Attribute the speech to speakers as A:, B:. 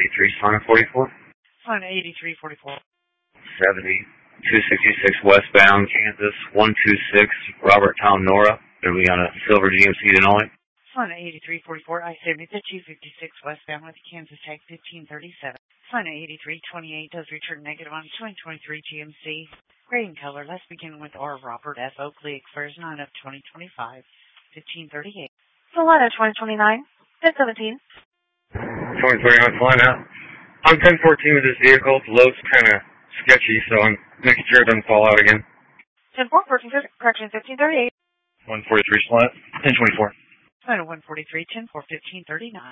A: 83, Sonic 44.
B: Sonic 8344.
A: 70, 266 westbound, Kansas, 126, Roberttown, Nora. Are we on a silver GMC Denali?
B: Sonic 8344, I-70 to 256 westbound with Kansas tag 1537. Sonic 8328 does return negative on 2023 GMC. Gray in color. Let's begin with R. Robert F. Oakley, excursion on of 2025, 1538.
C: Solana 2029, 1017.
A: 2029, flying out. I'm 1014 with this vehicle. The load's kind of sketchy, so I'm making sure it doesn't fall out again.
C: 10-4, correction 1538.
D: 143 slant, 1024.
B: Sonic 143, 10-4, 1539.